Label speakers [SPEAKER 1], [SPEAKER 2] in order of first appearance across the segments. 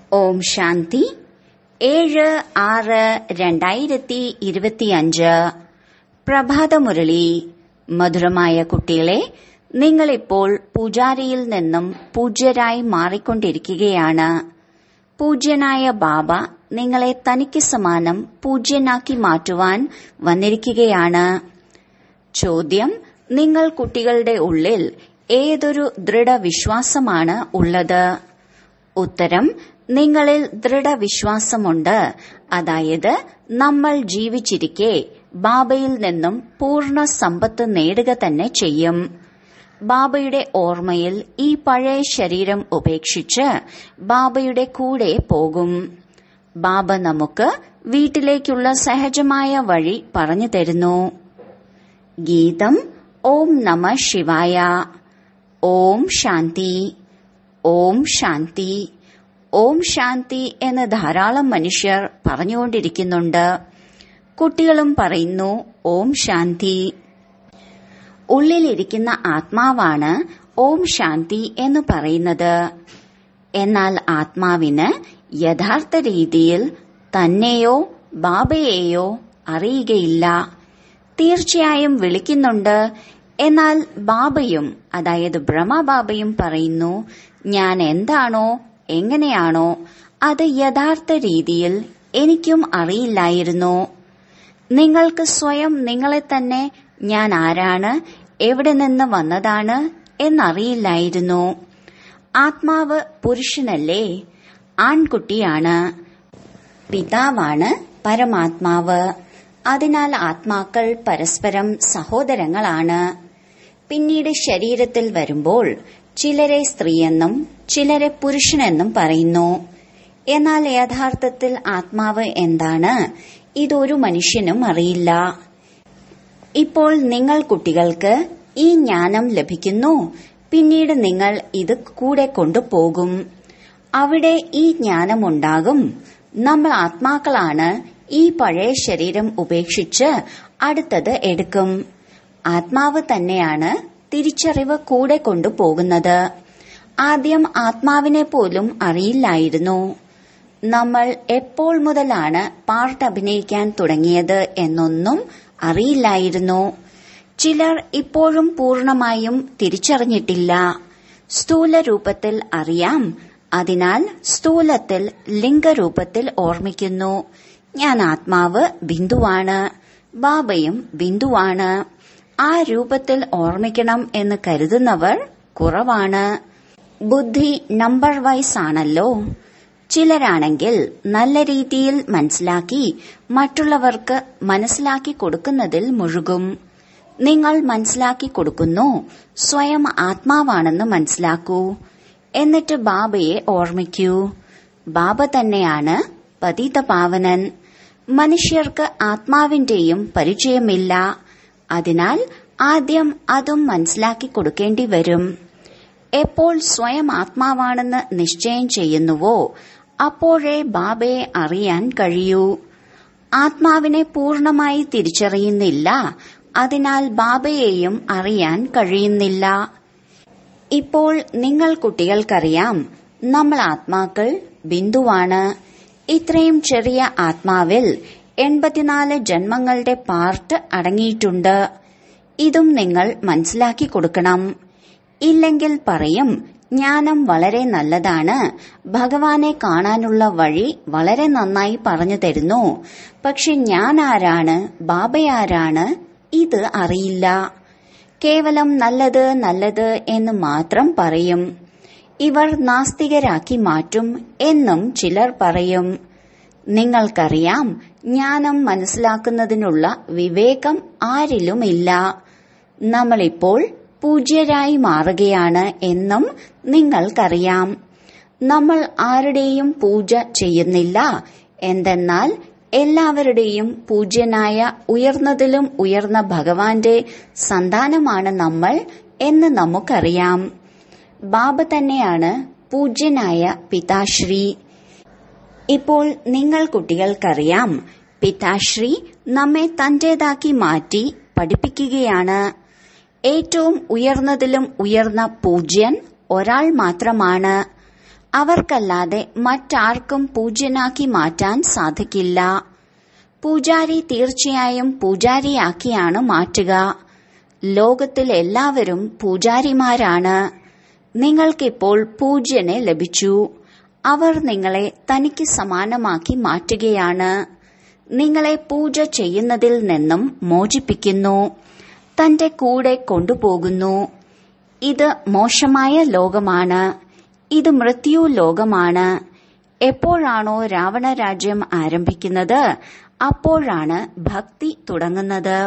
[SPEAKER 1] ഓം ശാന്തി 7/6/2025 പ്രഭാതമുരളി. മധുരമായ കുട്ടികളെ, നിങ്ങളിപ്പോൾ പൂജാരിയിൽ നിന്നും പൂജ്യരായി മാറിക്കൊണ്ടിരിക്കുകയാണ്. പൂജ്യനായ ബാബ നിങ്ങളെ തനിക്ക് സമാനം പൂജ്യനാക്കി മാറ്റുവാൻ വന്നിരിക്കുകയാണ്. ചോദ്യം: നിങ്ങൾ കുട്ടികളുടെ ഉള്ളിൽ ഏതൊരു ദൃഢവിശ്വാസമാണ് ഉള്ളത്? ഉത്തരം: നിങ്ങളിൽ ദൃഢവിശ്വാസമുണ്ട്. അതായത് നമ്മൾ ജീവിച്ചിരിക്കെ ബാബയിൽ നിന്നും പൂർണ്ണ സമ്പത്ത് നേടുക തന്നെ ചെയ്യും. ബാബയുടെ ഓർമ്മയിൽ ഈ പഴയ ശരീരം ഉപേക്ഷിച്ച് ബാബയുടെ കൂടെ പോകും. ബാബ നമുക്ക് വീട്ടിലേക്കുള്ള സഹജമായ വഴി പറഞ്ഞു തരുന്നു. ഗീതം: ഓം നമ ശിവായ. ഓം ശാന്തി. ഓം ശാന്തി. ഓം ശാന്തി എന്ന് ധാരാളം മനുഷ്യർ പറഞ്ഞുകൊണ്ടിരിക്കുന്നുണ്ട്. കുട്ടികളും പറയുന്നു ഓം ശാന്തി. ഉള്ളിലിരിക്കുന്ന ആത്മാവാണ് ഓം ശാന്തി എന്ന് പറയുന്നത്. എന്നാൽ ആത്മാവിന് യഥാർത്ഥ രീതിയിൽ തന്നെയോ ബാബയെയോ അറിയുകയില്ല. തീർച്ചയായും വിളിക്കുന്നുണ്ട്. എന്നാൽ ബാബയും, അതായത് ബ്രഹ്മബാബയും പറയുന്നു, ഞാൻ എന്താണോ എങ്ങനെയാണോ അത് യഥാർത്ഥ രീതിയിൽ എനിക്കും അറിയില്ലായിരുന്നു. നിങ്ങൾക്ക് സ്വയം നിങ്ങളെ തന്നെ ഞാൻ ആരാണ്, എവിടെ നിന്ന് വന്നതാണ് എന്നറിയില്ലായിരുന്നു. ആത്മാവ് പുരുഷനല്ലേ, ആൺകുട്ടിയാണ്. പിതാവാണ് പരമാത്മാവ്. അതിനാൽ ആത്മാക്കൾ പരസ്പരം സഹോദരങ്ങളാണ്. പിന്നീട് ശരീരത്തിൽ വരുമ്പോൾ ചിലരെ സ്ത്രീയെന്നും ചിലരെ പുരുഷനെന്നും പറയുന്നു. എന്നാൽ യഥാർത്ഥത്തിൽ ആത്മാവ് എന്താണ്, ഇതൊരു മനുഷ്യനും അറിയില്ല. ഇപ്പോൾ നിങ്ങൾ കുട്ടികൾക്ക് ഈ ജ്ഞാനം ലഭിക്കുന്നു. പിന്നീട് നിങ്ങൾ ഇത് കൂടെ കൊണ്ടുപോകും. അവിടെ ഈ ജ്ഞാനമുണ്ടാകും. നമ്മൾ ആത്മാക്കളാണ്. ഈ പഴയ ശരീരം ഉപേക്ഷിച്ച് അടുത്തത് എടുക്കും. ആത്മാവ് തന്നെയാണ് തിരിച്ചറിവ് കൂടെ കൊണ്ടുപോകുന്നത്. ആദ്യം ആത്മാവിനെ പോലും അറിയില്ലായിരുന്നു. നമ്മൾ എപ്പോൾ മുതലാണ് പാർട്ട് അഭിനയിക്കാൻ തുടങ്ങിയത് എന്നൊന്നും അറിയില്ലായിരുന്നു. ചിലർ ഇപ്പോഴും പൂർണമായും തിരിച്ചറിഞ്ഞിട്ടില്ല. സ്ഥൂല രൂപത്തിൽ അറിയാം. അതിനാൽ സ്ഥൂലത്തിൽ ലിംഗരൂപത്തിൽ ഓർമ്മിക്കുന്നു. ഞാൻ ആത്മാവ് ബിന്ദുവാണ്, ബാബയും ബിന്ദുവാണ്. ആ രൂപത്തിൽ ഓർമ്മിക്കണം എന്ന് കരുതുന്നവർ കുറവാണ്. ബുദ്ധി നമ്പർ വൈസ് ആണല്ലോ. ചിലരാണെങ്കിൽ നല്ല രീതിയിൽ മനസ്സിലാക്കി മറ്റുള്ളവർക്ക് മനസ്സിലാക്കി കൊടുക്കുന്നതിൽ മുഴുകും. നിങ്ങൾ മനസ്സിലാക്കി കൊടുക്കുന്നു, സ്വയം ആത്മാവാണെന്ന് മനസ്സിലാക്കൂ. എന്നിട്ട് ബാബയെ ഓർമ്മിക്കൂ. ബാബ തന്നെയാണ് പതിതപാവനൻ. മനുഷ്യർക്ക് ആത്മാവിന്റെയും പരിചയമില്ല. അതിനാൽ ആദ്യം അതും മനസ്സിലാക്കി കൊടുക്കേണ്ടി വരും. എപ്പോൾ സ്വയം ആത്മാവാണെന്ന് നിശ്ചയം ചെയ്യുന്നുവോ അപ്പോഴേ ബാബയെ അറിയാൻ കഴിയൂ. ആത്മാവിനെ പൂർണമായി തിരിച്ചറിയുന്നില്ല. അതിനാൽ ബാബയെയും അറിയാൻ കഴിയുന്നില്ല. ഇപ്പോൾ നിങ്ങൾ കുട്ടികൾക്കറിയാം, നമ്മൾ ആത്മാക്കൾ ബിന്ദുവാണ്. ഇത്രയും ചെറിയ ആത്മാവിൽ 84 ജന്മങ്ങളുടെ പാർട്ട് അടങ്ങിയിട്ടുണ്ട്. ഇതും നിങ്ങൾ മനസ്സിലാക്കി കൊടുക്കണം. ഇല്ലെങ്കിൽ പറയും, ജ്ഞാനം വളരെ നല്ലതാണ്, ഭഗവാനെ കാണാനുള്ള വഴി വളരെ നന്നായി പറഞ്ഞു തരുന്നു. പക്ഷെ ഞാൻ ആരാണ്, ബാബയാരാണ്, ഇത് അറിയില്ല. കേവലം നല്ലത് നല്ലത് എന്ന് മാത്രം പറയും. ഇവർ നാസ്തികരാക്കി മാറ്റും എന്നും ചിലർ പറയും. നിങ്ങൾക്കറിയാം, ജ്ഞാനം മനസ്സിലാക്കുന്നതിനുള്ള വിവേകം ആരിലുമില്ല. നമ്മളിപ്പോൾ പൂജ്യരായി മാറുകയാണ് എന്നും നിങ്ങൾക്കറിയാം. നമ്മൾ ആരുടെയും പൂജ ചെയ്യുന്നില്ല. എന്തെന്നാൽ എല്ലാവരുടെയും പൂജ്യനായ ഉയർന്നതിലും ഉയർന്ന ഭഗവാന്റെ സന്താനമാണ് നമ്മൾ എന്ന് നമുക്കറിയാം. ബാബ തന്നെയാണ് പൂജ്യനായ പിതാശ്രീ. ഇപ്പോൾ നിങ്ങൾ കുട്ടികൾക്കറിയാം, പിതാശ്രീ നമ്മെ തന്റേതാക്കി മാറ്റി പഠിപ്പിക്കുകയാണ്. ഏറ്റവും ഉയർന്നതിലും ഉയർന്ന പൂജ്യൻ ഒരാൾ മാത്രമാണ്. അവർക്കല്ലാതെ മറ്റാർക്കും പൂജ്യനാക്കി മാറ്റാൻ സാധിക്കില്ല. പൂജാരി തീർച്ചയായും പൂജാരിയാക്കിയാണ് മാറ്റുക. ലോകത്തിൽ എല്ലാവരും പൂജാരിമാരാണ്. നിങ്ങൾക്കിപ്പോൾ പൂജ്യനെ ലഭിച്ചു. അവർ നിങ്ങളെ തനിക്ക് സമാനമാക്കി മാറ്റുകയാണ്. നിങ്ങളെ പൂജ ചെയ്യുന്നതിൽ നിന്നും മോചിപ്പിക്കുന്നു, തന്റെ കൂടെ കൊണ്ടുപോകുന്നു. ഇത് മോശമായ ലോകമാണ്. ഇത് മൃത്യു ലോകമാണ്. എപ്പോഴാണോ രാവണ രാജ്യം ആരംഭിക്കുന്നത് അപ്പോഴാണ് ഭക്തി തുടങ്ങുന്നത്.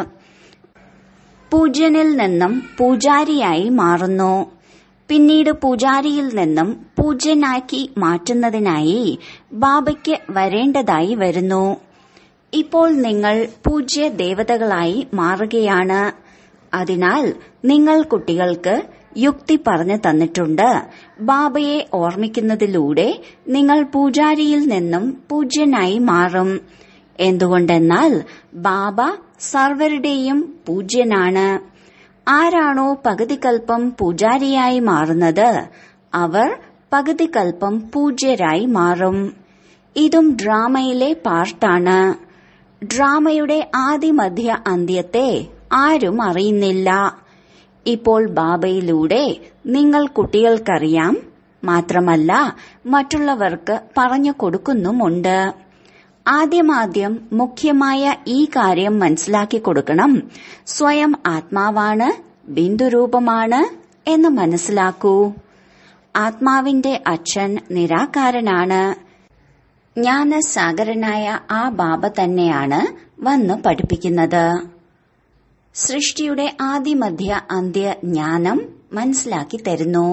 [SPEAKER 1] പൂജ്യനിൽ നിന്നും പൂജാരിയായി മാറുന്നു. പിന്നീട് പൂജാരിയിൽ നിന്നും പൂജ്യനാക്കി മാറ്റുന്നതിനായി ബാബയ്ക്ക് വരേണ്ടതായി വരുന്നു. ഇപ്പോൾ നിങ്ങൾ പൂജ്യ ദേവതകളായി മാറുകയാണ്. അതിനാൽ നിങ്ങൾ കുട്ടികൾക്ക് യുക്തി പറഞ്ഞു തന്നിട്ടുണ്ട്. ബാബയെ ഓർമ്മിക്കുന്നതിലൂടെ നിങ്ങൾ പൂജാരിയിൽ നിന്നും പൂജ്യനായി മാറും. എന്തുകൊണ്ടെന്നാൽ ബാബ സർവരുടെയും പൂജ്യനാണ്. ആരാണോ പകുതി കൽപ്പം പൂജാരിയായി മാറുന്നത് അവർ പകുതി കൽപ്പം പൂജ്യരായി മാറും. ഇതും ഡ്രാമയിലെ പാർട്ടാണ്. ഡ്രാമയുടെ ആദിമധ്യ അന്ത്യത്തെ ആരും അറിയുന്നില്ല. ഇപ്പോൾ ബാബയിലൂടെ നിങ്ങൾ കുട്ടികൾക്കറിയാം. മാത്രമല്ല മറ്റുള്ളവർക്ക് പറഞ്ഞു കൊടുക്കുന്നുമുണ്ട്. ആദ്യമാദ്യം മുഖ്യമായ ഈ കാര്യം മനസ്സിലാക്കി കൊടുക്കണം. സ്വയം ആത്മാവാണ്, ബിന്ദുരൂപമാണ് എന്ന് മനസ്സിലാക്കൂ. ആത്മാവിന്റെ അച്ഛൻ നിരാകാരനാണ്. ജ്ഞാനസാഗരനായ ആ ബാബ തന്നെയാണ് വന്ന് പഠിപ്പിക്കുന്നത്. സൃഷ്ടിയുടെ ആദിമധ്യ അന്ത്യ ജ്ഞാനം മനസ്സിലാക്കി തരുന്നു.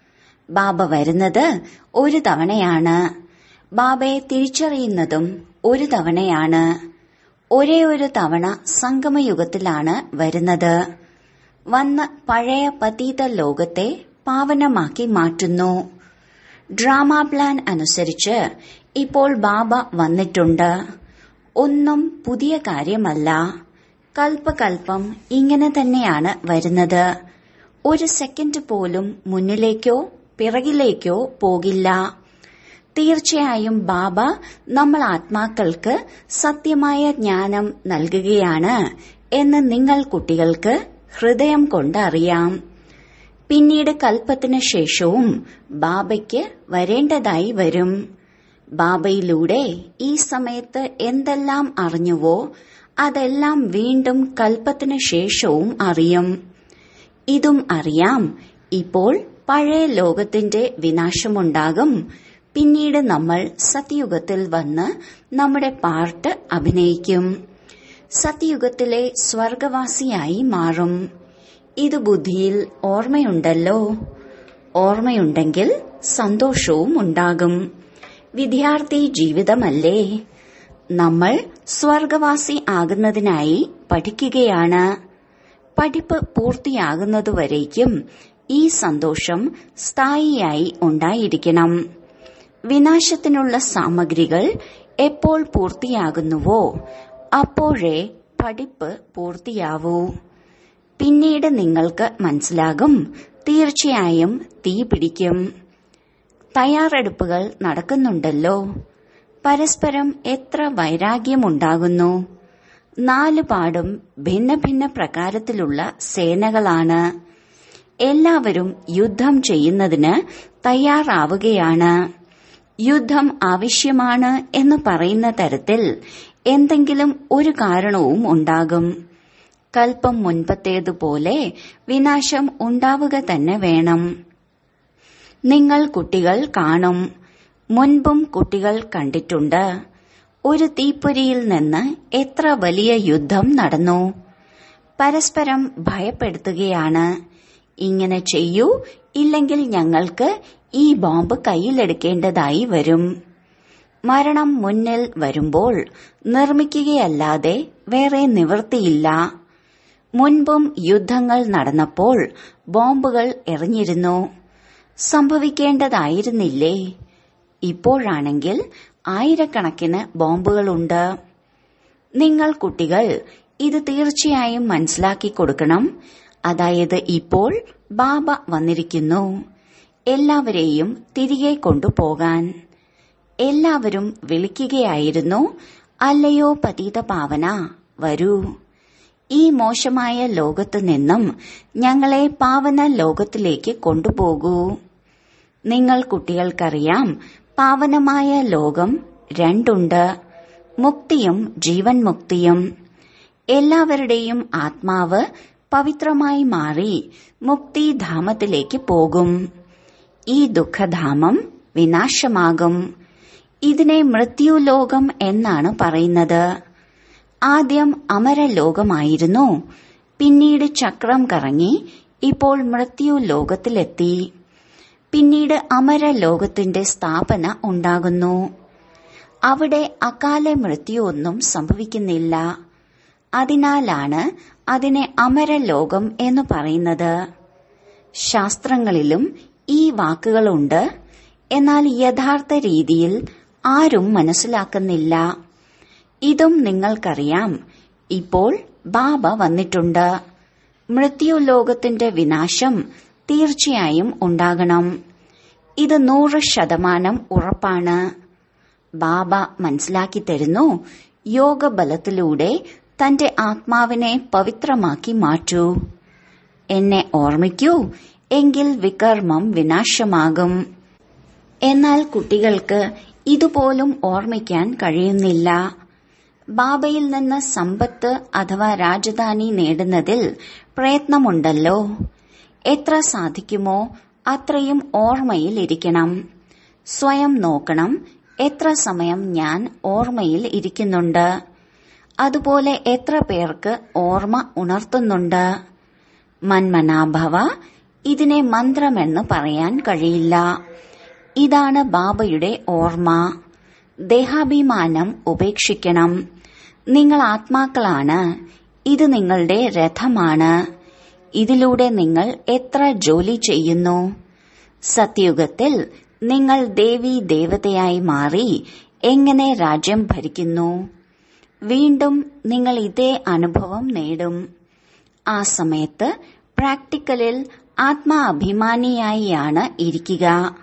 [SPEAKER 1] ബാബ വരുന്നത് ഒരു തവണയാണ്. ബാബയെ തിരിച്ചറിയുന്നതും ഒരു തവണയാണ്. ഒരേ ഒരു തവണ സംഗമയുഗത്തിലാണ് വരുന്നത്. വന്ന് പഴയ പതീത ലോകത്തെ പാവനമാക്കി മാറ്റുന്നു. ഡ്രാമ പ്ലാൻ അനുസരിച്ച് ഇപ്പോൾ ബാബ വന്നിട്ടുണ്ട്. ഒന്നും പുതിയ കാര്യമല്ല. കൽപ്പകൽപ്പം ഇങ്ങനെ തന്നെയാണ് വരുന്നത്. ഒരു സെക്കൻഡ് പോലും മുന്നിലേക്കോ പിറകിലേക്കോ പോകില്ല. തീർച്ചയായും ബാബ നമ്മൾ ആത്മാക്കൾക്ക് സത്യമായ ജ്ഞാനം നൽകുകയാണ് എന്ന് നിങ്ങൾ കുട്ടികൾക്ക് ഹൃദയം കൊണ്ട് അറിയാം. പിന്നീട് കൽപ്പത്തിന് ശേഷവും ബാബയ്ക്ക് വരേണ്ടതായി വരും. ബാബയിലൂടെ ഈ സമയത്ത് എന്തെല്ലാം അറിഞ്ഞുവോ അതെല്ലാം വീണ്ടും കൽപ്പത്തിന് ശേഷവും അറിയും. ഇതും അറിയാം. ഇപ്പോൾ പഴയ ലോകത്തിന്റെ വിനാശമുണ്ടാകും. പിന്നീട് നമ്മൾ സത്യയുഗത്തിൽ വന്ന് നമ്മുടെ പാർട്ട് അഭിനയിക്കും. സത്യയുഗത്തിലെ സ്വർഗവാസിയായി മാറും. ഇത് ബുദ്ധിയിൽ ഓർമ്മയുണ്ടല്ലോ. ഓർമ്മയുണ്ടെങ്കിൽ സന്തോഷവും ഉണ്ടാകും. വിദ്യാർത്ഥി ജീവിതമല്ലേ. നമ്മൾ സ്വർഗവാസി ആകുന്നതിനായി പഠിക്കുകയാണ്. പഠിപ്പ് പൂർത്തിയാകുന്നതുവരേക്കും ഈ സന്തോഷം സ്ഥായിയായി ഉണ്ടായിരിക്കണം. വിനാശത്തിനുള്ള സാമഗ്രികൾ എപ്പോൾ പൂർത്തിയാകുന്നുവോ അപ്പോഴേ പഠിപ്പ് പൂർത്തിയാവൂ. പിന്നീട് നിങ്ങൾക്ക് മനസ്സിലാകും തീർച്ചയായും തീ പിടിക്കും. തയ്യാറെടുപ്പുകൾ നടക്കുന്നുണ്ടല്ലോ. പരസ്പരം എത്ര വൈരാഗ്യമുണ്ടാകുന്നു. 4 പാടും ഭിന്ന ഭിന്ന പ്രകാരത്തിലുള്ള സേനകളാണ്. എല്ലാവരും യുദ്ധം ചെയ്യുന്നതിന് തയ്യാറാവുകയാണ്. യുദ്ധം ആവശ്യമാണ് എന്ന് പറയുന്ന തരത്തിൽ എന്തെങ്കിലും ഒരു കാരണവും ഉണ്ടാകും. കൽപ്പം മുൻപത്തേതുപോലെ വിനാശം ഉണ്ടാവുക തന്നെ വേണം. നിങ്ങൾ കുട്ടികൾ കാണും. മുൻപും കുട്ടികൾ കണ്ടിട്ടുണ്ട്. ഒരു തീപ്പൊരിയിൽ നിന്ന് എത്ര വലിയ യുദ്ധം നടന്നു. പരസ്പരം ഭയപ്പെടുത്തുകയാണ്. ഇങ്ങനെ ചെയ്യൂ, ഇല്ലെങ്കിൽ ഞങ്ങൾക്ക് ഈ ബോംബ് കയ്യിലെടുക്കേണ്ടതായി വരും. മരണം മുന്നിൽ വരുമ്പോൾ നിർമ്മിക്കുകയല്ലാതെ വേറെ നിവൃത്തിയില്ല. മുൻപും യുദ്ധങ്ങൾ നടന്നപ്പോൾ ബോംബുകൾ എറിഞ്ഞിരുന്നു. സംഭവിക്കേണ്ടതായിരുന്നില്ലേ? ഇപ്പോഴാണെങ്കിൽ ആയിരക്കണക്കിന് ബോംബുകളുണ്ട്. നിങ്ങൾ കുട്ടികൾ ഇത് തീർച്ചയായും മനസ്സിലാക്കി കൊടുക്കണം. അതായത് ഇപ്പോൾ ബാബ വന്നിരിക്കുന്നു. എല്ലാവരെയും തിരികെ കൊണ്ടുപോകാൻ. എല്ലാവരും വിളിക്കുകയായിരുന്നു, അല്ലയോ പതിത പാവന, വരൂ, ഈ മോശമായ ലോകത്ത് നിന്നും ഞങ്ങളെ പാവന ലോകത്തിലേക്ക് കൊണ്ടുപോകൂ. നിങ്ങൾ കുട്ടികൾക്കറിയാം, പാവനമായ ലോകം രണ്ടുണ്ട്, മുക്തിയും ജീവൻ മുക്തിയും. എല്ലാവരുടെയും ആത്മാവ് പവിത്രമായി മാറി മുക്തിധാമത്തിലേക്ക് പോകും. ഈ ദുഃഖധാമം വിനാശമാകും. ഇതിനെ മൃത്യുലോകം എന്നാണ് പറയുന്നത്. ആദ്യം അമരലോകമായിരുന്നു, പിന്നീട് ചക്രം കറങ്ങി ഇപ്പോൾ മൃത്യുലോകത്തിലെത്തി. പിന്നീട് അമരലോകത്തിന്റെ സ്ഥാപന ഉണ്ടാകുന്നു. അവിടെ അകാല മൃത്യു ഒന്നും സംഭവിക്കുന്നില്ല. അതിനാലാണ് അതിനെ അമരലോകം എന്ന് പറയുന്നത്. ശാസ്ത്രങ്ങളിലും ഈ വാക്കുകളുണ്ട്, എന്നാൽ യഥാർത്ഥ രീതിയിൽ ആരും മനസ്സിലാക്കുന്നില്ല. ഇതും നിങ്ങൾക്കറിയാം, ഇപ്പോൾ ബാബ വന്നിട്ടുണ്ട്. മൃത്യുലോകത്തിന്റെ വിനാശം തീർച്ചയായും ഉണ്ടാകണം. ഇത് 100% ഉറപ്പാണ്. ബാബ മനസ്സിലാക്കി തരുന്നു, യോഗബലത്തിലൂടെ തന്റെ ആത്മാവിനെ പവിത്രമാക്കി മാറ്റൂ. എന്നെ ഓർമ്മിക്കൂ, എങ്കിൽ വികർമ്മം വിനാശമാകും. എന്നാൽ കുട്ടികൾക്ക് ഇതുപോലും ഓർമ്മിക്കാൻ കഴിയുന്നില്ല. ബാബയിൽ നിന്ന് സമ്പത്ത് അഥവാ രാജധാനി നേടുന്നതിൽ പ്രയത്നമുണ്ടല്ലോ. എത്ര സാധിക്കുമോ അത്രയും ഓർമ്മയിൽ ഇരിക്കണം. സ്വയം നോക്കണം, എത്ര സമയം ഞാൻ ഓർമ്മയിൽ ഇരിക്കുന്നുണ്ട്. അതുപോലെ എത്ര പേർക്ക് ഓർമ്മ ഉണർത്തുന്നുണ്ട്. മന്മനാഭവ, ഇതിനെ മന്ത്രമെന്ന് പറയാൻ കഴിയില്ല. ഇതാണ് ബാബയുടെ ഓർമ്മ. ദേഹാഭിമാനം ഉപേക്ഷിക്കണം. നിങ്ങൾ ആത്മാക്കളാണ്. ഇത് നിങ്ങളുടെ രഥമാണ്. ഇതിലൂടെ നിങ്ങൾ എത്ര ജോലി ചെയ്യുന്നു. സത്യയുഗത്തിൽ നിങ്ങൾ ദേവി ദേവതയായി മാറി എങ്ങനെ രാജ്യം ഭരിക്കുന്നു. വീണ്ടും നിങ്ങൾ ഇതേ അനുഭവം നേടും. ആ സമയത്ത് പ്രാക്ടിക്കലിൽ ആത്മാഭിമാനിയായാണ് ഇരിക്കുക.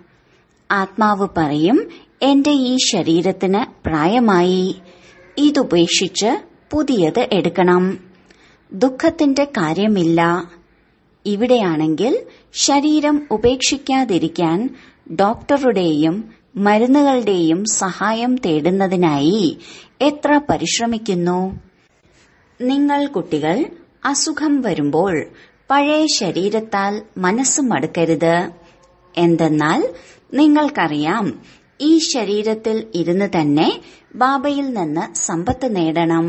[SPEAKER 1] ആത്മാവ് പറയും, എന്റെ ഈ ശരീരത്തിന് പ്രായമായി, ഇതുപേക്ഷിച്ച് പുതിയത് എടുക്കണം. ദുഃഖത്തിന്റെ കാര്യമില്ല. ഇവിടെയാണെങ്കിൽ ശരീരം ഉപേക്ഷിക്കാതിരിക്കാൻ ഡോക്ടറുടെയും മരുന്നുകളുടെയും സഹായം തേടുന്നതിനായി എത്ര പരിശ്രമിക്കുന്നു. നിങ്ങൾ കുട്ടികൾ അസുഖം വരുമ്പോൾ പഴയ ശരീരത്താൽ മനസ്സ് മടുക്കരുത്. എന്തെന്നാൽ നിങ്ങൾക്കറിയാം, ഈ ശരീരത്തിൽ ഇരുന്ന് തന്നെ ബാബയിൽ നിന്ന് സമ്പത്ത് നേടണം.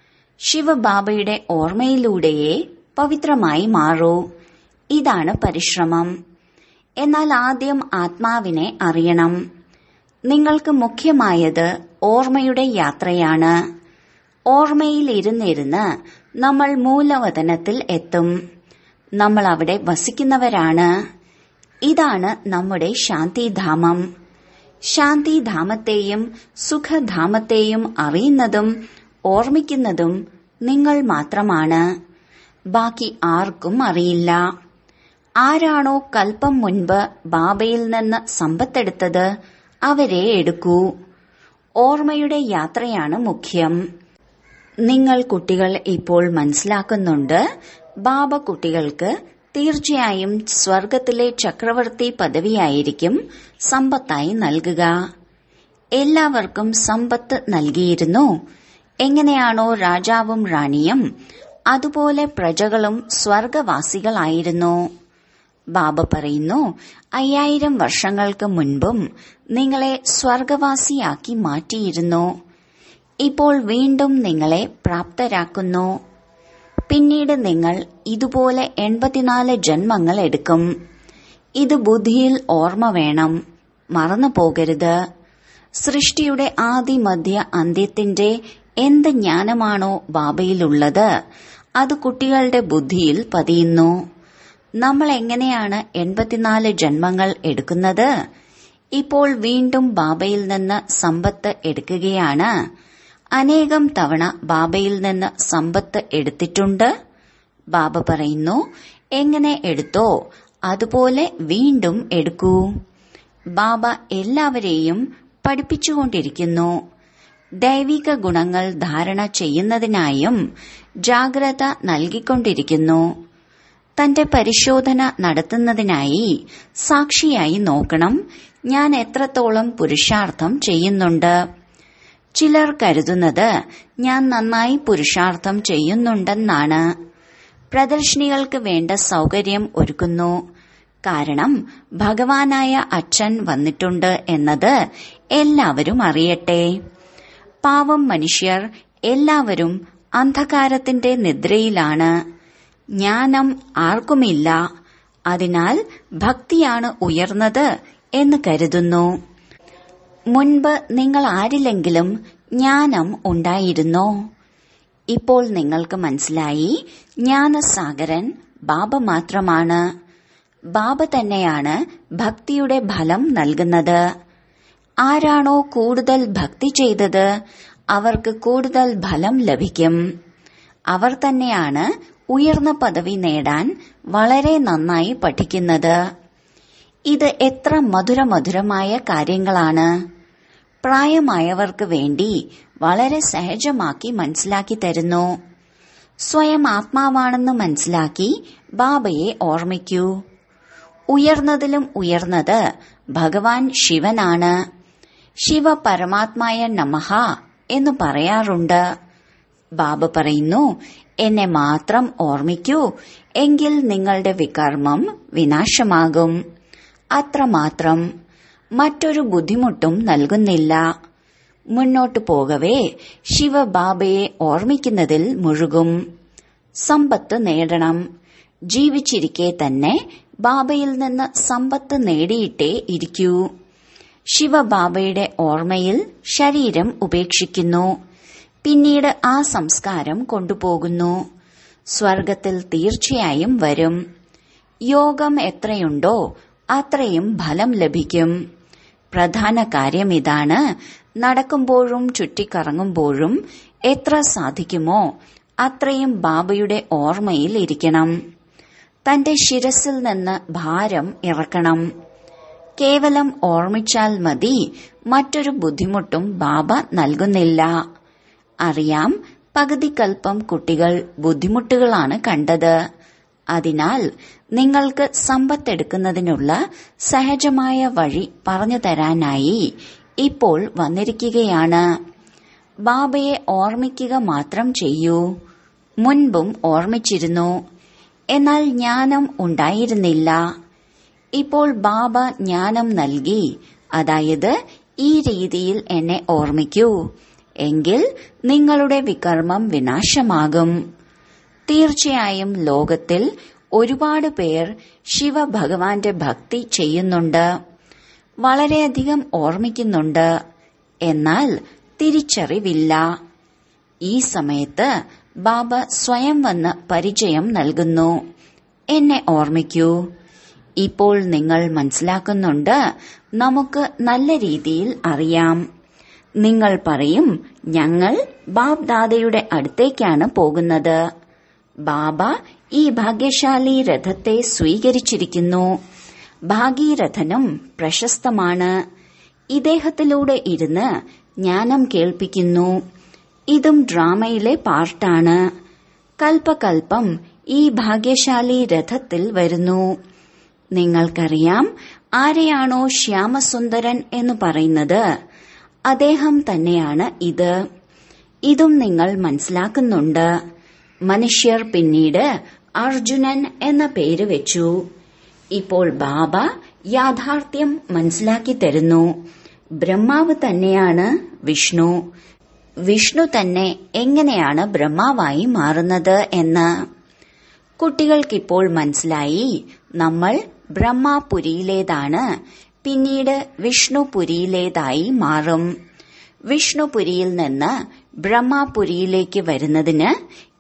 [SPEAKER 1] ശിവബാബയുടെ ഓർമ്മയിലൂടെയേ പവിത്രമായി മാറൂ. ഇതാണ് പരിശ്രമം. എന്നാൽ ആദ്യം ആത്മാവിനെ അറിയണം. നിങ്ങൾക്ക് മുഖ്യമായത് ഓർമ്മയുടെ യാത്രയാണ്. ഓർമ്മയിൽ ഇരുന്നിരുന്ന് നമ്മൾ മൂലവതനത്തിൽ എത്തും. നമ്മൾ അവിടെ വസിക്കുന്നവരാണ്. ഇതാണ് നമ്മുടെ ശാന്തിധാമം. ശാന്തിധാമത്തെയും സുഖധാമത്തെയും അറിയുന്നതും ഓർമ്മിക്കുന്നതും നിങ്ങൾ മാത്രമാണ്. ബാക്കി ആർക്കും അറിയില്ല. ആരാണോ കൽപ്പം മുൻപ് ബാബയിൽ നിന്ന് സമ്പത്തെടുത്തത് അവരെ എടുക്കൂ. ഓർമ്മയുടെ യാത്രയാണ് മുഖ്യം. നിങ്ങൾ കുട്ടികൾ ഇപ്പോൾ മനസ്സിലാക്കുന്നുണ്ട്, ബാബ കുട്ടികൾക്ക് തീർച്ചയായും സ്വർഗത്തിലെ ചക്രവർത്തി പദവിയായിരിക്കും സമ്പത്തായി നൽകുക. എല്ലാവർക്കും സമ്പത്ത് നൽകിയിരുന്നു. എങ്ങനെയാണോ രാജാവും റാണിയും, അതുപോലെ പ്രജകളും സ്വർഗവാസികളായിരുന്നു. ബാബ പറയുന്നു, 5000 വർഷങ്ങൾക്ക് മുൻപും നിങ്ങളെ സ്വർഗവാസിയാക്കി മാറ്റിയിരുന്നു. ഇപ്പോൾ വീണ്ടും നിങ്ങളെ പ്രാപ്തരാക്കുന്നു. പിന്നീട് നിങ്ങൾ ഇതുപോലെ 84 ജന്മങ്ങൾ എടുക്കും. ഇത് ബുദ്ധിയിൽ ഓർമ്മ വേണം, മറന്നു പോകരുത്. സൃഷ്ടിയുടെ ആദി മധ്യ അന്ത്യത്തിന്റെ എന്ത് ജ്ഞാനമാണോ ബാബയിലുള്ളത് അത് കുട്ടികളുടെ ബുദ്ധിയിൽ പതിയുന്നു. നമ്മൾ എങ്ങനെയാണ് 84 ജന്മങ്ങൾ എടുക്കുന്നത്? ഇപ്പോൾ വീണ്ടും ബാബയിൽ നിന്ന് സമ്പത്ത് എടുക്കുകയാണ്. അനേകം തവണ ബാബയിൽ നിന്ന് സമ്പത്ത് എടുത്തിട്ടുണ്ട്. ബാബ പറയുന്നു, എങ്ങനെ എടുത്തോ അതുപോലെ വീണ്ടും എടുക്കൂ. ബാബ എല്ലാവരെയും പഠിപ്പിച്ചുകൊണ്ടിരിക്കുന്നു. ദൈവിക ഗുണങ്ങൾ ധാരണ ചെയ്യുന്നതിനായും ജാഗ്രത നൽകിക്കൊണ്ടിരിക്കുന്നു. തന്റെ പരിശോധന നടത്തുന്നതിനായി സാക്ഷിയായി നോക്കണം, ഞാൻ എത്രത്തോളം പുരുഷാർത്ഥം ചെയ്യുന്നുണ്ട്. ചിലർ കരുതുന്നത് ഞാൻ നന്നായി പുരുഷാർത്ഥം ചെയ്യുന്നുണ്ടെന്നാണ്. പ്രദർശനികൾക്ക് വേണ്ട സൗകര്യം ഒരുക്കുന്നു. കാരണം ഭഗവാനായ അച്ഛൻ വന്നിട്ടുണ്ട് എന്നത് എല്ലാവരും അറിയട്ടെ. പാവം മനുഷ്യർ എല്ലാവരും അന്ധകാരത്തിന്റെ നിദ്രയിലാണ്. ജ്ഞാനം ആർക്കുമില്ല. അതിനാൽ ഭക്തിയാണ് ഉയർന്നത് എന്ന് കരുതുന്നു. മുൻപ് നിങ്ങൾ ആരിലെങ്കിലും ജ്ഞാനം ഉണ്ടായിരുന്നോ? ഇപ്പോൾ നിങ്ങൾക്ക് മനസ്സിലായി, ജ്ഞാനസാഗരൻ ബാബ മാത്രമാണ്. ബാബ തന്നെയാണ് ഭക്തിയുടെ ഫലം നൽകുന്നത്. ആരാണോ കൂടുതൽ ഭക്തി ചെയ്തത് അവർക്ക് കൂടുതൽ ഫലം ലഭിക്കും. അവർ തന്നെയാണ് ഉയർന്ന പദവി നേടാൻ വളരെ നന്നായി പഠിക്കുന്നത്. ഇത് എത്ര മധുരമധുരമായ കാര്യങ്ങളാണ്. പ്രായമായവർക്ക് വേണ്ടി വളരെ സഹജമാക്കി മനസ്സിലാക്കി തരുന്നു. സ്വയം ആത്മാവാണെന്ന് മനസ്സിലാക്കി ബാബയെ ഓർമ്മിക്കൂ. ഉയർന്നതിലും ഉയർന്നത് ഭഗവാൻ ശിവനാണ്. ശിവ പരമാത്മായ നമഃ എന്ന് പറയാറുണ്ട്. ബാബ പറയുന്നു, എന്നെ മാത്രം ഓർമ്മിക്കൂ, എങ്കിൽ നിങ്ങളുടെ വികർമ്മം വിനാശമാകും. അത്രമാത്രം. മറ്റൊരു ബുദ്ധിമുട്ടും നൽകുന്നില്ല. മുന്നോട്ടു പോകവേ ശിവബാബയെ ഓർമ്മിക്കുന്നതിൽ മുഴുകും. സമ്പത്ത് നേടണം. ജീവിച്ചിരിക്കെ തന്നെ ബാബയിൽ നിന്ന് സമ്പത്ത് നേടിയിട്ടേ ഇരിക്കൂ. ശിവബാബയുടെ ഓർമ്മയിൽ ശരീരം ഉപേക്ഷിക്കുന്നു. പിന്നീട് ആ സംസ്കാരം കൊണ്ടുപോകുന്നു. സ്വർഗത്തിൽ തീർച്ചയായും വരും. യോഗം എത്രയുണ്ടോ അത്രയും ഫലം ലഭിക്കും. പ്രധാന കാര്യം ഇതാണ്, നടക്കുമ്പോഴും ചുറ്റിക്കറങ്ങുമ്പോഴും എത്ര സാധിക്കുമോ അത്രയും ബാബയുടെ ഓർമ്മയിൽ ഇരിക്കണം. തന്റെ ശിരസിൽ നിന്ന് ഭാരം ഇറക്കണം. കേവലം ഓർമ്മിച്ചാൽ മതി. മറ്റൊരു ബുദ്ധിമുട്ടും ബാബ നൽകുന്നില്ല. അറിയാം, പകുതി കൽപ്പം കുട്ടികൾ ബുദ്ധിമുട്ടുകളാണ് കണ്ടത്. അതിനാൽ നിങ്ങൾക്ക് സമ്പത്തെടുക്കുന്നതിനുള്ള സഹജമായ വഴി പറഞ്ഞു തരാനായി ഇപ്പോൾ വന്നിരിക്കുകയാണ്. ബാബയെ ഓർമ്മിക്കുക മാത്രം ചെയ്യൂ. മുൻപും ഓർമ്മിച്ചിരുന്നു, എന്നാൽ ജ്ഞാനം ഉണ്ടായിരുന്നില്ല. ഇപ്പോൾ ബാബ ജ്ഞാനം നൽകി. അതായത് ഈ രീതിയിൽ എന്നെ ഓർമ്മിക്കൂ, എങ്കിൽ നിങ്ങളുടെ വികർമ്മം വിനാശമാകും. തീർച്ചയായും ലോകത്തിൽ ഒരുപാട് പേർ ശിവഭഗവാന്റെ ഭക്തി ചെയ്യുന്നുണ്ട്, വളരെയധികം ഓർമ്മിക്കുന്നുണ്ട്, എന്നാൽ തിരിച്ചറിവില്ല. ഈ സമയത്ത് ബാബ സ്വയം വന്ന് പരിചയം നൽകുന്നു. എന്നെ ഓർമ്മിക്കൂ. ഇപ്പോൾ നിങ്ങൾ മനസ്സിലാക്കുന്നുണ്ട്, നമുക്ക് നല്ല രീതിയിൽ അറിയാം. നിങ്ങൾ പറയും, ഞങ്ങൾ ബാബ് ദാദയുടെ അടുത്തേക്കാണ് പോകുന്നത്. ബാബ ഈ ഭാഗ്യശാലി രഥത്തെ സ്വീകരിച്ചിരിക്കുന്നു. ഭാഗീരഥനും പ്രശസ്തമാണ്. ഇദ്ദേഹത്തിലൂടെ ഇരുന്ന് ജ്ഞാനം കേൾപ്പിക്കുന്നു. ഇതും ഡ്രാമയിലെ പാർട്ടാണ്. കൽപ്പകൽപ്പം ഈ ഭാഗ്യശാലി രഥത്തിൽ വരുന്നു. നിങ്ങൾക്കറിയാം, ആരെയാണോ ശ്യാമസുന്ദരൻ എന്ന് പറയുന്നത് അദ്ദേഹം തന്നെയാണ് ഇത്. ഇതും നിങ്ങൾ മനസ്സിലാക്കുന്നുണ്ട്. മനുഷ്യർ പിന്നീട് അർജുനൻ എന്ന പേര് വെച്ചു. ഇപ്പോൾ ബാബ യാഥാർത്ഥ്യം മനസ്സിലാക്കി തരുന്നു. ബ്രഹ്മാവ് തന്നെയാണ് വിഷ്ണു. വിഷ്ണു തന്നെ എങ്ങനെയാണ് ബ്രഹ്മാവായി മാറുന്നത് എന്ന് കുട്ടികൾക്കിപ്പോൾ മനസ്സിലായി. നമ്മൾ ബ്രഹ്മപുരിയിലേതാണ്, പിന്നീട് വിഷ്ണുപുരിയിലേതായി മാറും. വിഷ്ണുപുരിയിൽ നിന്ന് ബ്രഹ്മപുരിയിലേക്ക് വരുന്നതിന്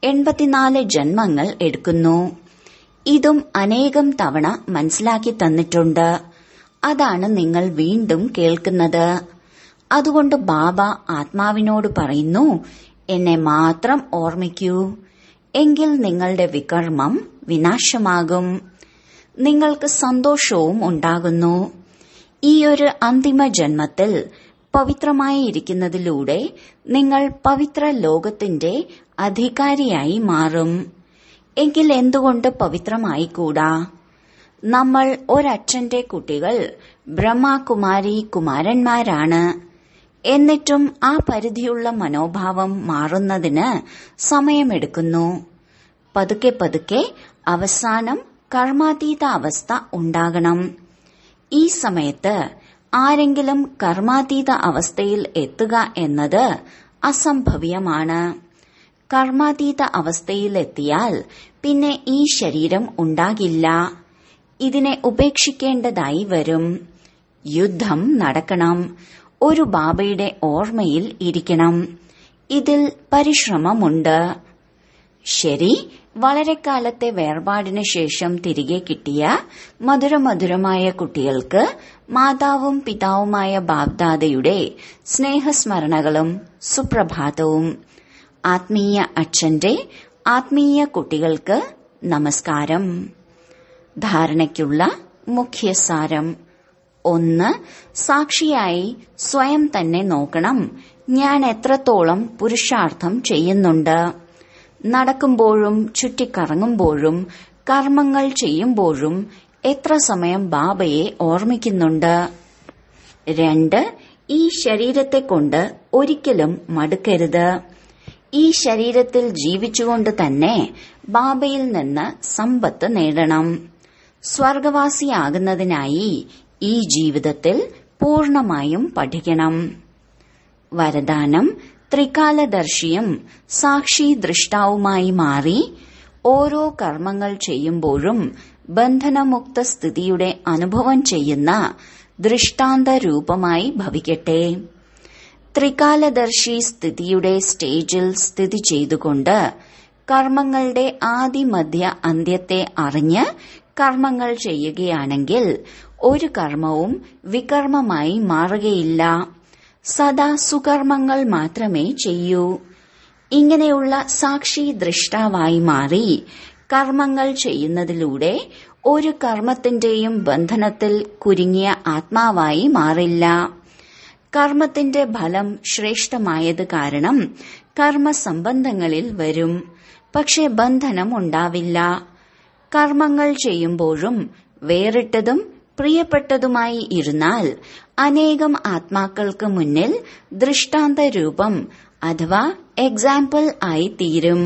[SPEAKER 1] 84 ജന്മങ്ങൾ എടുക്കുന്നു. ഇതും അനേകം തവണ മനസ്സിലാക്കി തന്നിട്ടുണ്ട്. അതാണ് നിങ്ങൾ വീണ്ടും കേൾക്കുന്നത്. അതുകൊണ്ട് ബാബ ആത്മാവിനോട് പറയുന്നു, എന്നെ മാത്രം ഓർമ്മിക്കൂ, എങ്കിൽ നിങ്ങളുടെ വികർമ്മം വിനാശമാകും. നിങ്ങൾക്ക് സന്തോഷവും ഉണ്ടാകുന്നു. ഈയൊരു അന്തിമ ജന്മത്തിൽ പവിത്രമായി ഇരിക്കുന്നതിലൂടെ നിങ്ങൾ പവിത്ര ലോകത്തിന്റെ അധികാരിയായി മാറും. എങ്കിൽ എന്തുകൊണ്ട് പവിത്രമായിക്കൂടാ? നമ്മൾ ഒരച്ഛന്റെ കുട്ടികൾ ബ്രഹ്മകുമാരി കുമാരന്മാരാണ്. എന്നിട്ടും ആ പരിധിയുള്ള മനോഭാവം മാറുന്നതിന് സമയമെടുക്കുന്നു. പതുക്കെ പതുക്കെ അവസാനം കർമാതീത അവസ്ഥ ഉണ്ടാകണം. ഈ സമയത്ത് ആരെങ്കിലും കർമാതീത അവസ്ഥയിൽ എത്തുക എന്നത് അസംഭവ്യമാണ്. കർമാതീത അവസ്ഥയിലെത്തിയാൽ പിന്നെ ഈ ശരീരം ഉണ്ടാകില്ല. ഇതിനെ ഉപേക്ഷിക്കേണ്ടതായി വരും. യുദ്ധം നടക്കണം. ഒരു ബാബയുടെ ഓർമ്മയിൽ ഇരിക്കണം. ഇതിൽ പരിശ്രമമുണ്ട്. ശരി, വളരെ കാലത്തെ വേർപാടിന് ശേഷം തിരികെ കിട്ടിയ മധുരമധുരമായ കുട്ടികൾക്ക് മാതാവും പിതാവുമായ ബാബ്ദാദയുടെ സ്നേഹസ്മരണകളും സുപ്രഭാതവും. ആത്മീയ അച്ഛന്റെ ആത്മീയ കുട്ടികൾക്ക് നമസ്കാരം. ധാരണയ്ക്കുള്ള മുഖ്യസാരം. 1. സാക്ഷിയായി സ്വയം തന്നെ നോക്കണം. ഞാൻ എത്രത്തോളം പുരുഷാർത്ഥം ചെയ്യുന്നുണ്ട്. നടക്കുമ്പോഴും ചുറ്റിക്കറങ്ങുമ്പോഴും കർമ്മങ്ങൾ ചെയ്യുമ്പോഴും എത്ര സമയം ബാബയെ ഓർമ്മിക്കുന്നുണ്ട്. 2. ഈ ശരീരത്തെ കൊണ്ട് ഒരിക്കലും മടുക്കരുത്. ഈ ശരീരത്തിൽ ജീവിച്ചുകൊണ്ട് തന്നെ ബാബയിൽ നിന്ന് സമ്പത്ത് നേടണം. സ്വർഗവാസിയാകുന്നതിനായി ഈ ജീവിതത്തിൽ പൂർണമായും പഠിക്കണം. വരദാനം: ത്രികാലദർശിയും സാക്ഷി ദൃഷ്ടാവുമായി മാറി ഓരോ കർമ്മങ്ങൾ ചെയ്യുമ്പോഴും ബന്ധനമുക്ത സ്ഥിതിയുടെ അനുഭവം ചെയ്യുന്ന ദൃഷ്ടാന്ത രൂപമായി ഭവിക്കട്ടെ. ത്രികാലദർശി സ്ഥിതിയുടെ സ്റ്റേജിൽ സ്ഥിതി ചെയ്തുകൊണ്ട് കർമ്മങ്ങളുടെ ആദി മധ്യ അന്ത്യത്തെ അറിഞ്ഞ് കർമ്മങ്ങൾ ചെയ്യുകയാണെങ്കിൽ ഒരു കർമ്മവും വികർമ്മമായി മാറുകയില്ല. സദാ സുകർമ്മങ്ങൾ മാത്രമേ ചെയ്യൂ. ഇങ്ങനെയുള്ള സാക്ഷി ദൃഷ്ടാവായി മാറി കർമ്മങ്ങൾ ചെയ്യുന്നതിലൂടെ ഒരു കർമ്മത്തിന്റെയും ബന്ധനത്തിൽ കുരുങ്ങിയ ആത്മാവായി മാറില്ല. കർമ്മത്തിന്റെ ഫലം ശ്രേഷ്ഠമായത് കാരണം കർമ്മസംബന്ധങ്ങളിൽ വരും. പക്ഷെ ബന്ധനം ഉണ്ടാവില്ല. കർമ്മങ്ങൾ ചെയ്യുമ്പോഴും വേറിട്ടതും പ്രിയപ്പെട്ടതുമായി ഇരുന്നാൽ അനേകം ആത്മാക്കൾക്ക് മുന്നിൽ ദൃഷ്ടാന്ത രൂപം അഥവാ എക്സാമ്പിൾ ആയി തീരും.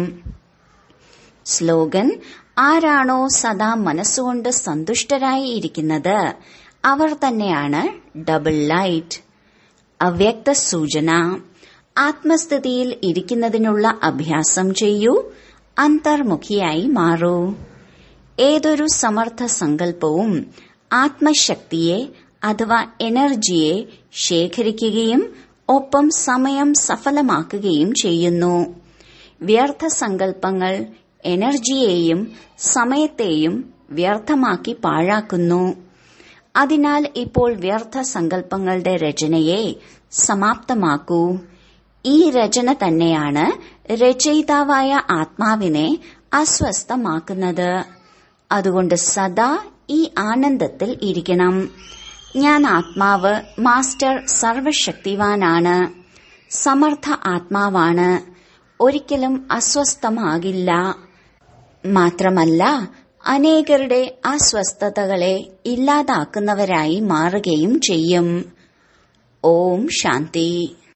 [SPEAKER 1] സ്ലോഗൻ: ആരാണോ സദാ മനസ്സുകൊണ്ട് സന്തുഷ്ടരായി ഇരിക്കുന്നത് അവർ തന്നെയാണ് ഡബിൾ ലൈറ്റ്. അവ്യക്ത സൂചന: ആത്മസ്ഥിതിയിൽ ഇരിക്കുന്നതിനുള്ള അഭ്യാസം ചെയ്യൂ. അന്തർമുഖിയായി മാറൂ. ഏതൊരു സമർത്ഥ സങ്കല്പവും ആത്മശക്തിയെ അഥവാ എനർജിയെ ശേഖരിക്കുകയും ഒപ്പം സമയം സഫലമാക്കുകയും ചെയ്യുന്നു. വ്യർത്ഥ സങ്കല്പങ്ങൾ എനർജിയെയും സമയത്തെയും വ്യർത്ഥമാക്കി പാഴാക്കുന്നു. അതിനാൽ ഇപ്പോൾ വ്യർത്ഥ സങ്കല്പങ്ങളുടെ രചനയെ സമാപ്തമാക്കൂ. ഈ രചന തന്നെയാണ് രചയിതാവായ ആത്മാവിനെ അസ്വസ്ഥമാക്കുന്നത്. അതുകൊണ്ട് സദാ ഈ ആനന്ദത്തിൽ ഇരിക്കണം. ഞാൻ ആത്മാവ് മാസ്റ്റർ സർവശക്തിവാനാണ്. സമർത്ഥ ആത്മാവാണ്. ഒരിക്കലും അസ്വസ്ഥമാകില്ല. മാത്രമല്ല അനേകരുടെ അസ്വസ്ഥതകളെ ഇല്ലാതാക്കുന്നവരായി മാറുകയും ചെയ്യും. ഓം ശാന്തി.